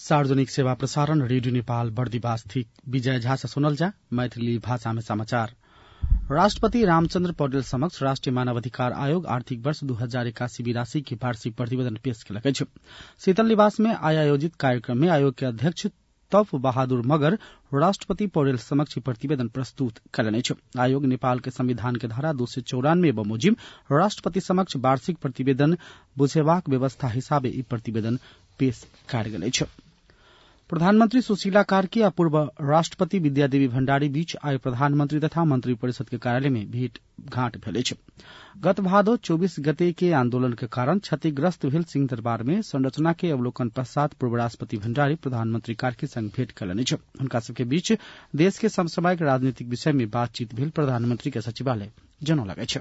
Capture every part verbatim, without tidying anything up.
सार्वजनिक सेवा प्रसारण रेडियो नेपाल बर्दिवास थी विजय झा से सुनल जा मैथिली भाषा में समाचार। राष्ट्रपति रामचंद्र पौडेल समक्ष राष्ट्रीय मानवाधिकार आयोग आर्थिक वर्ष दू हजार इक्यासी बिरासी के वार्षिक प्रतिवेदन पेश कयलक अछि। शीतल निवास में आय आयोजित कार्यक्रम में आयोग के अध्यक्ष तफ बहादुर मगर राष्ट्रपति पौडेल समक्ष प्रतिवेदन प्रस्तुत कयलनि अछि। आयोग नेपाल के संविधान के धारा दो सय चौरानवे बमोजिम राष्ट्रपति समक्ष वार्षिक प्रतिवेदन बुझेबाक व्यवस्था हिसाबे ई प्रतिवेदन पेश कयल गेल अछि। प्रधानमंत्री सुशीला कार्की आ पूर्व राष्ट्रपति विद्यादेवी भण्डारी बीच आइ प्रधानमंत्री तथा मंत्री परिषद के कार्यालय में भेंट घाट भेल अछि। गत भादो चौबीस गते के आंदोलन के कारण क्षतिग्रस्त भेल सिंहदरबार में संरचना के अवलोकन पश्चात पूर्व राष्ट्रपति भण्डारी प्रधानमंत्री कार्की संग भेंट कयलनि अछि। हुनका सबके बीच देश के समसामयिक राजनीतिक विषय में बातचीत भेल प्रधानमंत्री के सचिवालय जनौलक अछि।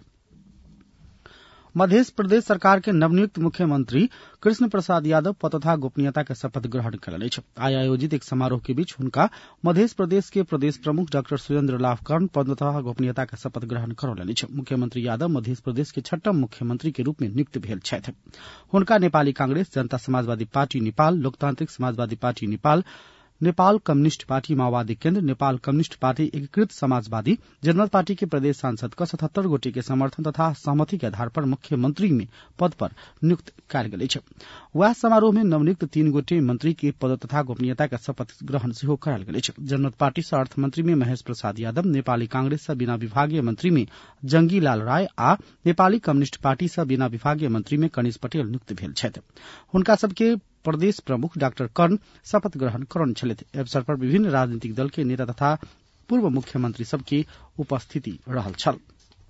मध्य प्रदेश सरकार के नवनियुक्त मुख्यमंत्री कृष्ण प्रसाद यादव पद तथा गोपनीयता के शपथ ग्रहण कयलनि अछि। आइ आयोजित एक समारोह के बीच हुनका मध्य प्रदेश के प्रदेश प्रमुख डॉक्टर सुरेन्द्र लाभकर्ण पद तथा गोपनीयता के शपथ ग्रहण करौलनि अछि। मुख्यमंत्री यादव मध्य प्रदेश के छठम मुख्यमंत्री के रूप में नियुक्त भेल छथि। हुनका नेपाली कांग्रेस, जनता समाजवादी party Nepal, Loktantrik Samajwadi party Nepal, Nepal communist party Maobadi Kendra, Nepal communist party एकीकृत समाजवादी, जनमत पार्टी के प्रदेश सांसद का सतहत्तर गोटी के समर्थन तथा सहमति के आधार पर मुख्यमंत्री में पद पर नियुक्त कयल गेल अछि। वह समारोह में नवनियुक्त तीन गोटे मंत्री के पद तथा गोपनीयता के शपथ ग्रहण सेहो करायल गेल अछि। जनमत पार्टी से अर्थमंत्री में महेश प्रसाद यादव, नेपाली कांग्रेस से बिना विभागीय मंत्री में जंगी लाल राय आ नेपाली कम्युनिष्ट पार्टी से बिना विभागीय मंत्री में कनिष पटेल नियुक्त भेल छथि। हुनका सबके प्रदेश प्रमुख डॉक्टर कर्ण शपथ ग्रहण करौने छलथि। अवसर पर विभिन्न राजनीतिक दल के नेता तथा पूर्व मुख्यमंत्री सबकी उपस्थिति रहल छल।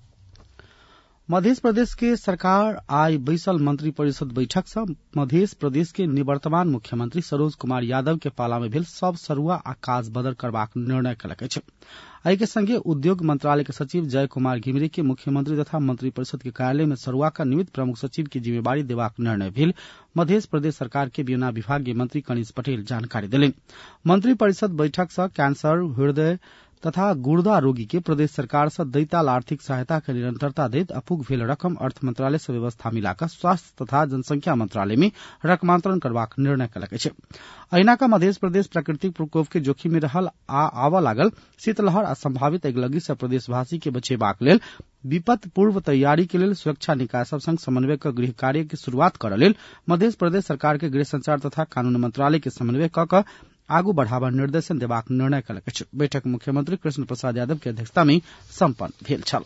मध्य प्रदेश के सरकार आई बैसल मंत्री परिषद बैठक से मध्य प्रदेश के निवर्तमान मुख्यमंत्री सरोज कुमार यादव के पाला में भेल सब सरुआ आ काज बदल करबाक निर्णय कयलक अछि। एहि के संगे उद्योग मंत्रालय के सचिव जय कुमार घिमिरे के मुख्यमंत्री तथा मंत्री परिषद के कार्यालय में सरुआ का निमित्त प्रमुख सचिव की जिम्मेवारी देबाक निर्णय भेल मध्य प्रदेश सरकार के बिना विभागीय मंत्री कनिष पटेल जानकारी देलनि। मंत्री परिषद बैठक से कैंसर, हृदय तथा गुर्दा रोगी के प्रदेश सरकार से दैताल आर्थिक सहायता के निरंतरता दैत अपुग भेल रकम अर्थ मंत्रालय से व्यवस्था मिलाकर स्वास्थ्य तथा जनसंख्या मंत्रालय में रकमांतरण करबाक निर्णय कयलक अछि। अहिना का मध्य प्रदेश प्राकृतिक प्रकोप के जोखिम में रहल आ आबऽ लागल शीतलहर आ संभावित अगिलगी से प्रदेशवासी के बचेबाक लेल विपत पूर्व तैयारी के लेल सुरक्षा निकाय सब संग समन्वय क गृह कार्य के शुरुआत करऽ लेल मध्य प्रदेश सरकार के गृह संचार तथा कानून मंत्रालय के समन्वय क क आगू बढ़ावा निर्देशन देबाक निर्णय कयलक अछि। बैठक मुख्यमंत्री कृष्ण प्रसाद यादव के अध्यक्षता में सम्पन्न भेल छल।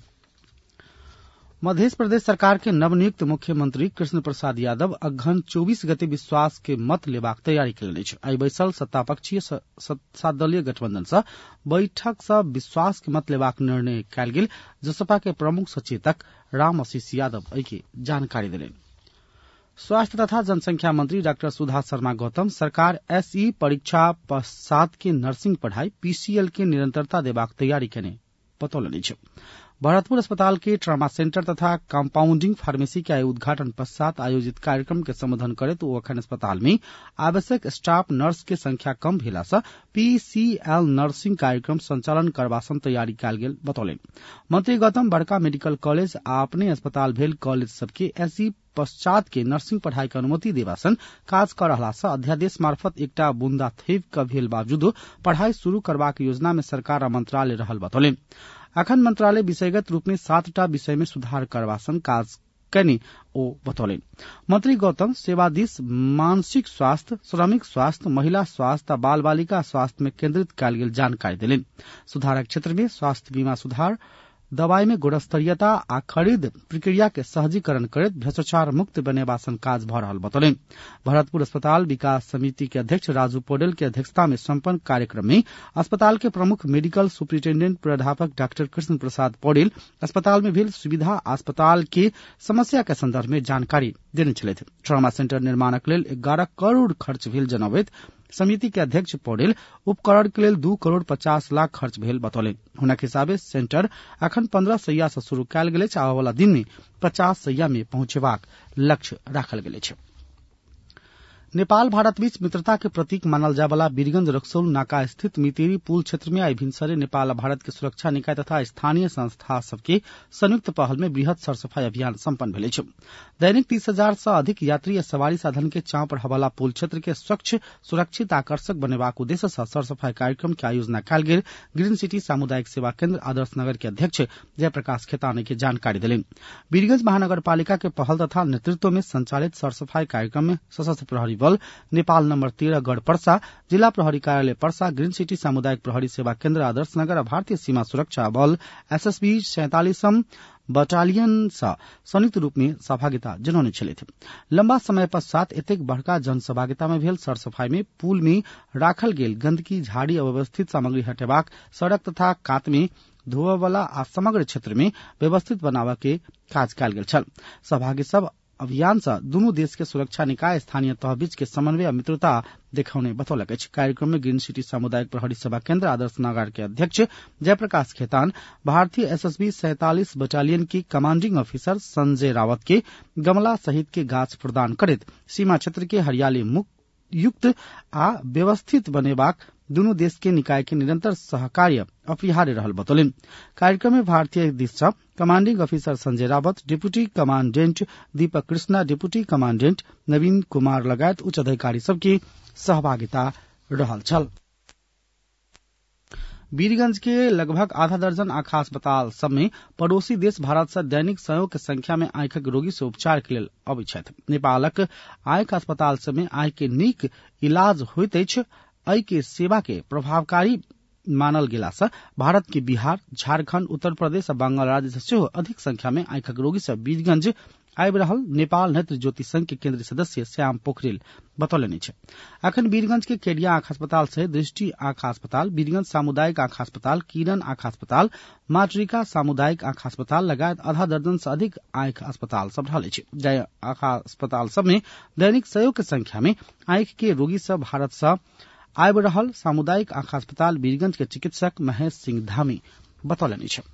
मध्य प्रदेश सरकार के नवनियुक्त मुख्यमंत्री कृष्ण प्रसाद यादव अगहन चौबीस गते विश्वास के मत लेबाक तैयारी कयलनि अछि। आइ बैसल सत्तापक्षीय सात दलीय गठबंधन से बैठक से विश्वास के मत लेबाक निर्णय कयल गेल। जसपा के प्रमुख सचेतक राम आशीष यादव एहि के जानकारी देलनि। स्वास्थ्य तथा जनसंख्या मंत्री डॉक्टर सुधा शर्मा गौतम सरकार एसई परीक्षा पश्चात के नर्सिंग पढ़ाई पीसीएल के निरंतरता देबाक तैयारी केने बतौलनि अछि। भरतपुर अस्पताल के ट्रामा सेंटर तथा कंपाउंडिंग फार्मेसी के उद्घाटन पश्चात आयोजित कार्यक्रम के संबोधन करैत ओ अखन अस्पताल में आवश्यक स्टाफ नर्स के संख्या कम भेला से पीसीएल नर्सिंग कार्यक्रम संचालन करबासन तैयारी कयल गेल बतौलनि। मंत्री गौतम बड़का मेडिकल कॉलेज आ अपने अस्पताल भेल कॉलेज सबके एसई पश्चात के नर्सिंग पढ़ाई के अनुमति देबासन काज कर रहला से अध्यादेश मार्फत एकटा बूंदा थेब के भेल बावजूद पढ़ाई शुरू करबाक योजना में सरकार आ मंत्रालय रहल बतौलनि। अखन मंत्रालय विषयगत रूप में सातटा विषय में सुधार करबासन काज कयने ओ बतौलनि। मंत्री गौतम सेवाधीश मानसिक स्वास्थ्य, श्रमिक स्वास्थ्य, महिला स्वास्थ्य आ बाल बालिका स्वास्थ्य में केंद्रित कयल गेल जानकारी देलनि। सुधारक क्षेत्र में स्वास्थ्य बीमा सुधार, दवाई में गुणस्तरीयता आ खरीद प्रक्रिया के सहजीकरण करैत भ्रष्टाचार मुक्त बनेबासन काज भ रहल बतौलनि। भरतपुर अस्पताल विकास समिति के अध्यक्ष राजू पौडेल के अध्यक्षता में संपन्न कार्यक्रम में अस्पताल के प्रमुख मेडिकल सुपरिटेंडेंट प्राध्यापक डॉक्टर कृष्ण प्रसाद पौडेल अस्पताल में भेल सुविधा अस्पताल के समस्या के संदर्भ में जानकारी देने छलथि। ट्रामा सेंटर निर्माणक लेल ग्यारह करोड़ खर्च भेल जनबैत समिति के अध्यक्ष पौडेल उपकरण के लेल दू करोड़ पचास लाख खर्च भेल बतौलनि। हुनक हिसाबे सेंटर अखन पंद्रह सैया से शुरू कयल गेल अछि। आबय वाला दिन में पचास सैया में पहुंचेबाक लक्ष्य राखल गेल अछि। नेपाल भारत बीच मित्रता के प्रतीक मानल जाय वाला वीरगंज रक्सौल नाका स्थित मितेरी पुल क्षेत्र में आई भिनसरे नेपाल भारत के सुरक्षा निकाय तथा स्थानीय संस्था सबके संयुक्त पहल में बृहत सरसफाई अभियान सम्पन्न भेल अछि। दैनिक तीस हजार से अधिक यात्री आ सवारी साधन के चांप रहवाला पुल क्षेत्र के स्वच्छ सुरक्षित आकर्षक बनेबाक उद्देश्य से सरसफाई कार्यक्रम के आयोजना कयल गेल ग्रीन सिटी सामुदायिक सेवा केन्द्र आदर्श नगर के अध्यक्ष जयप्रकाश खेतानी के जानकारी देलनि। वीरगंज महानगरपालिका के पहल तथा नेतृत्व में संचालित सरसफाई कार्यक्रम में सशस्त्र प्रहरी बल नेपाल नंबर तेरह गढ़ पर्सा, जिला प्रहरी कार्यालय पर्सा, ग्रीन सिटी सामुदायिक प्रहरी सेवा केन्द्र आदर्श नगर, भारतीय सीमा सुरक्षा बल एसएसबी सैंतालीसम बटालियन से संयुक्त रूप में सहभागिता जनौने छलथि। लंबा समय पश्चात एतेक बड़का जन सहभागिता में भेल सरसफाई में पुल में राखल गेल गंदगी, झाड़ी, अव्यवस्थित सामग्री हटेबाक, सड़क तथा कात में धोबय वाला आ समग्र क्षेत्र में व्यवस्थित बनाबय के काज कयल गेल छल। सहभागी सब अभियान से दुनू देश के सुरक्षा निकाय स्थानीय तह बीच के समन्वय आ मित्रता देखौने बतौलक अछि। कार्यक्रम में ग्रीन सिटी सामुदायिक प्रहरी सेवा केन्द्र आदर्श नगर के अध्यक्ष जयप्रकाश खेतान, भारतीय एसएसबी सैंतालीस बटालियन की कमांडिंग ऑफिसर संजय रावत के गमला सहित के गाछ प्रदान करैत सीमा क्षेत्र के हरियाली मुक्त युक्त आ व्यवस्थित बनेबाक दुनू देश के निकाय के निरंतर सहकार्य अपरिहार्य रहल बतौलनि। कार्यक्रम में भारतीय दिश से commanding officer Sanjay Rawat, deputy commandant Deepak Krishna, deputy commandant Naveen Kumar लगायत उच्च अधिकारी सबके सहभागिता रहल छल। वीरगंज के लगभग आधा दर्जन आँखा अस्पताल सब में पड़ोसी देश भारत से दैनिक सौ के संख्या में आंखिक रोगी से उपचार के लेल अबैत छथि। नेपालक आंखि अस्पताल सब में आंखि के नीक इलाज होइत अछि। एहि के सेवा के प्रभावकारी मानल गेला से भारत के बिहार, झारखंड, उत्तर प्रदेश आ बंगाल राज्य से सेहो अधिक संख्या में आंखिक रोगी से वीरगंज आबि रहल नेपाल नेत्र ज्योति संघ के केंद्रीय सदस्य श्याम पोखरेल बतौलनि अछि। अखन वीरगंज के केडिया आंख अस्पताल सहित दृष्टि आंख अस्पताल, वीरगंज सामुदायिक आंख अस्पताल, किरण आंख अस्पताल, मातृका सामुदायिक आंख अस्पताल लगायत आधा दर्जन से अधिक आंख अस्पताल सब रहल अछि। जाहि आंख अस्पताल सब में दैनिक सौ के संख्या में आंखि के रोगी सब भारत से आबि रहल सामुदायिक आंख अस्पताल वीरगंज के चिकित्सक महेश सिंह धामी बतौलनि अछि।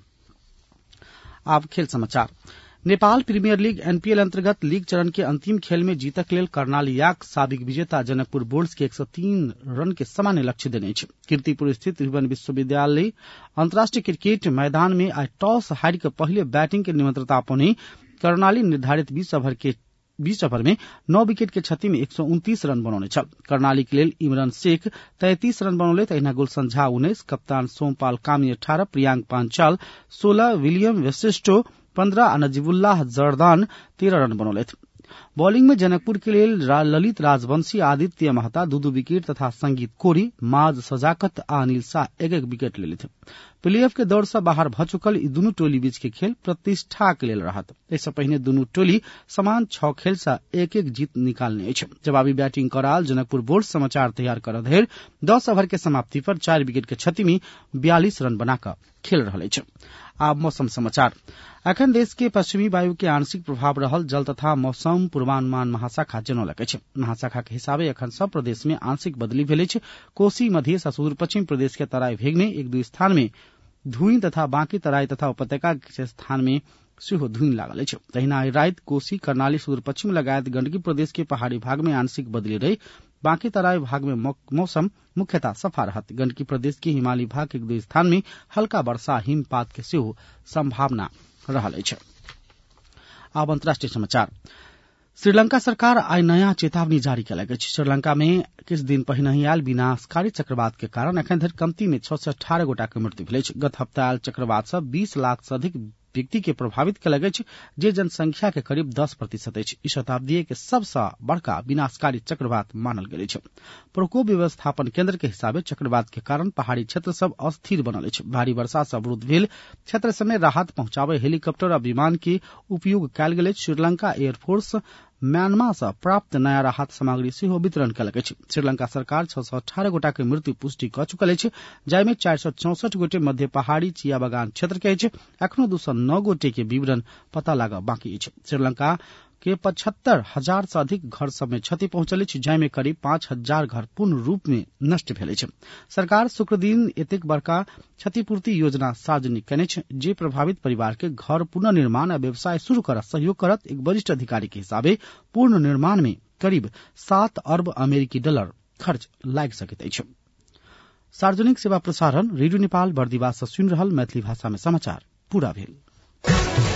आब खेल समाचार। नेपाल प्रीमियर लीग एनपीएल अंतर्गत लीग चरण के अंतिम खेल में जीतक लेल कर्णालियाक साबिक विजेता जनकपुर बोर्ड्स के एक सौ तीन रन के सामान्य लक्ष्य देने अछि। कीर्तिपुर स्थित त्रिभुवन विश्वविद्यालय अंतर्राष्ट्रीय क्रिकेट मैदान में आई टॉस हारि के पहले बैटिंग के निमंत्रणा पाउने कर्णाली निर्धारित बीस ओवर के बीस ओवर में नौ विकेट के क्षति में एक सौ उनतीस रन बनौने छल। कर्णाली के लेल इमरान शेख तैंतीस रन बनौले, तहिना गुलशन झा उन्नीस, कप्तान सोमपाल कामी अठारह, प्रियांक पांचाल सोलह, विलियम वशिष्ठो पंद्रह आ नजीबुल्लाह जर्दान तेरह रन बनौले। बॉलिंग में जनकपुर के लिए ललित राजवंशी, आदित्य महता दू दू विकेट तथा संगीत कोरी, माज सजाकत आ अनिल शाह एक एक विकेट ले थे। प्लेऑफ के दौड़ से बाहर भ चुकल ई दुनू टोली बीच के खेल प्रतिष्ठा के लेल रहत। इससे पहिने दुनू टोली समान छह खेल से एक एक जीत निकालने अछि। जवाबी बैटिंग कराल जनकपुर बोर्ड समाचार तैयार कर धरि दस ओवर के समाप्ति पर चार विकेट के क्षति में बयालीस रन बनाकर खेल रहल अछि। आब मौसम समाचार। अखन देश के पश्चिमी वायु के आंशिक प्रभाव रहल जल तथा मौसम पूर्वानुमान महाशाखा जनौलक अछि। महाशाखा के हिसाबे अखन सब प्रदेश में आंशिक बदली भेल अछि। कोसी, मध्य आ सुदूर पश्चिम प्रदेश के तराई भेग में एक दू स्थान में धुईं तथा बाकी तराई तथा उपत्यका के स्थान में सेहो धुईं लागल अछि। तहिना आई राति कोसी, कर्णाली, सुदूर पश्चिम लगायत गंडकी प्रदेश के पहाड़ी भाग में आंशिक बदली रही। बाकी तराई भाग में मौसम मुख्यतः सफा रहत। गंडकी प्रदेश के हिमालयी भाग के एक दो स्थान में हल्का वर्षा, हिमपात के सेहो संभावना रहल अछि। आब अंतर्राष्ट्रीय समाचार। श्रीलंका सरकार आई नया चेतावनी जारी कयलक अछि। श्रीलंका में किछु दिन पहिने आयल विनाशकारी चक्रवात के कारण अखन धरि कमती में छह सौ अठारह गोटा के मृत्यु भेल अछि। गत हप्ता आयल चक्रवात से बीस लाख से अधिक व्यक्ति के प्रभावित कयलक अछि, जे जनसंख्या के करीब दस प्रतिशत अछि। ई शताब्दी के सबसे बड़का विनाशकारी चक्रवात मानल गेल अछि। प्रकोप व्यवस्थापन केंद्र के हिसाबे चक्रवात के कारण पहाड़ी क्षेत्र सब अस्थिर बनल अछि। भारी वर्षा से अवरुद्ध भेल क्षेत्र सब में राहत पहुंचाबे हेलीकॉप्टर आ विमान के उपयोग कयल गेल अछि। श्रीलंका एयरफोर्स म्यांमार से प्राप्त नया राहत सामग्री सेहो वितरण कयलक अछि। श्रीलंका सरकार छह सौ अठारह गोटा के मृत्यु पुष्टि कऽ चुकल अछि, जाहि में चारि सौ चौसठ गोटे मध्य पहाड़ी चिया बगान क्षेत्र के अछि। अखनो दू सौ नौ गोटे के विवरण पता लागब बाकी अछि। श्रीलंका के पचहत्तर हजार से अधिक घर सब में क्षति पहुंचल अछि, जाहि में करीब पांच हजार घर पूर्ण रूप में नष्ट भेल अछि। सरकार शुक्र दिन एतेक बड़का क्षतिपूर्ति योजना सार्वजनिक कयने अछि, जे प्रभावित परिवार के घर पुनर्निर्माण आ व्यवसाय शुरू करत सहयोग करत। एक वरिष्ठ अधिकारी के हिसाबे पूर्ण निर्माण में करीब सात अर्ब अमेरिकी डलर खर्च लागि सकैत अछि। सार्वजनिक सेवा प्रसारण रेडियो नेपाल बर्दिवास से सुनि रहल मैथिली भाषा में समाचार पूरा भेल।